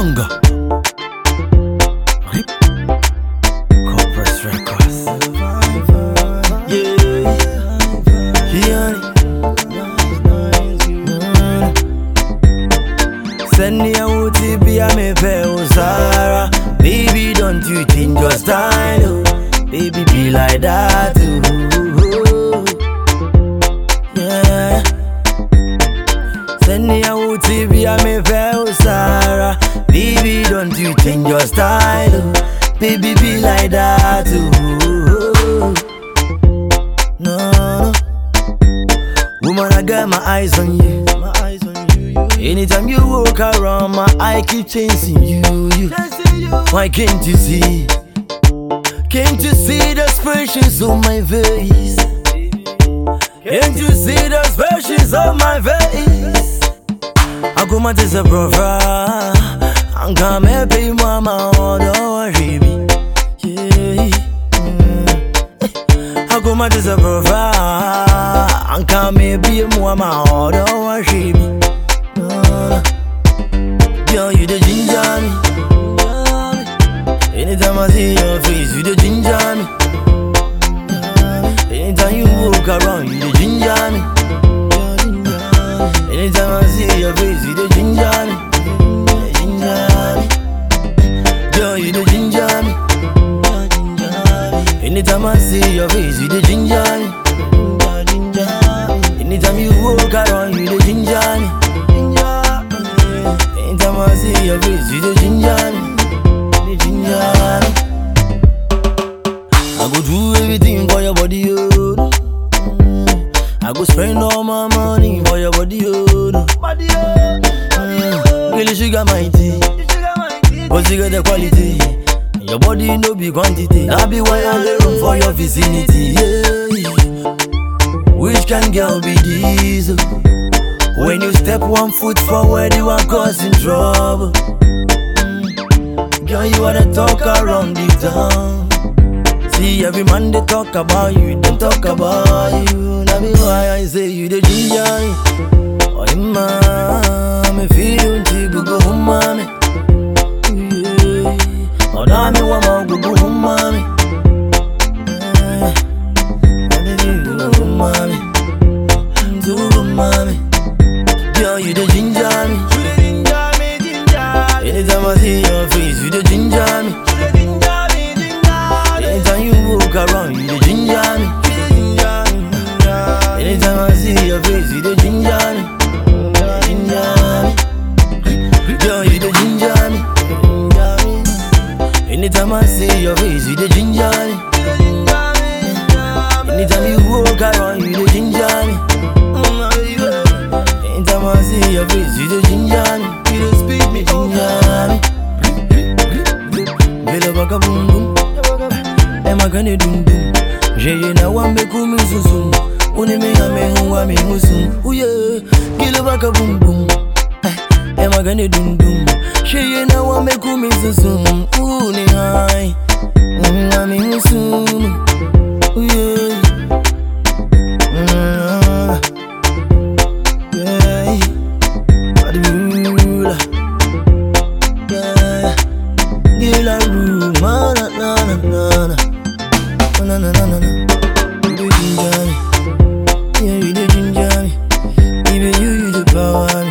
Bunga. Corporate Records. Send me a OTP, I may pay Osara. Baby, don't you change your style, oh. Baby, be like that, oh. Yeah. Send me a OTP, I may pay Osara. Baby, don't you change your style, oh. Baby, be like that, oh. No. Woman, I got my eyes on you. Anytime you walk around, my eye keep chasing you. Why can't you see? Can't you see the expressions on my face? Can't you see the expressions on my face? I go my test a brother. I'm come happy mama, oh, don't worry me. Yeah. I go my test a brother. I'm come happy mama, oh, don't worry me. Girl, you the ginger me. Anytime I see your face, you the ginger me. Anytime you walk around, you the ginger me. Anytime I see your face, you the ginger me. Girl, you the ginger me. Anytime I see your face, you the ginger me. Anytime you walk around, you the ginger me. Anytime I see your face, you the ginger me. The ginger me. I go do everything for your body, oh. I go spend all my money for your body, oh. Girl, you sugar my tea, but you got the quality. Your body no be quantity. That be why I lay room for your vicinity, yeah. Which can girl be this? When you step one foot forward, you are causing trouble. Girl, you are the talk around the town. See, every man they talk about you, they talk about you. That be why I say you the ginger. Oh, man, me feel you go home, mommy. Oh, now me want more go home, mommy. Go home, mommy. Go home, mommy. Girl, you the ginger me. Anytime I see your face, you the ginger me. Anytime you walk around, you the ginger me. Anytime I see your face, you the ginger me. Girl, you the ginger me. Anytime I see your face, you the ginger me. Anytime you walk around, you the ginger me. Anytime I see your face, you the ginger me. You the speak me, ginger me. Bela baka boom boom. Ema kane dum dum. Jeye na wambe kumi susum. Uni me ame huwa me husum. Uye, gila baka boom boom. Ema kane dum dum. Jeye na wambe kumi susum. Uni hai, ame husum. Uye. Gila room, na na na na na na na na. You the ginger me, yeah, you the ginger me. Even you the power.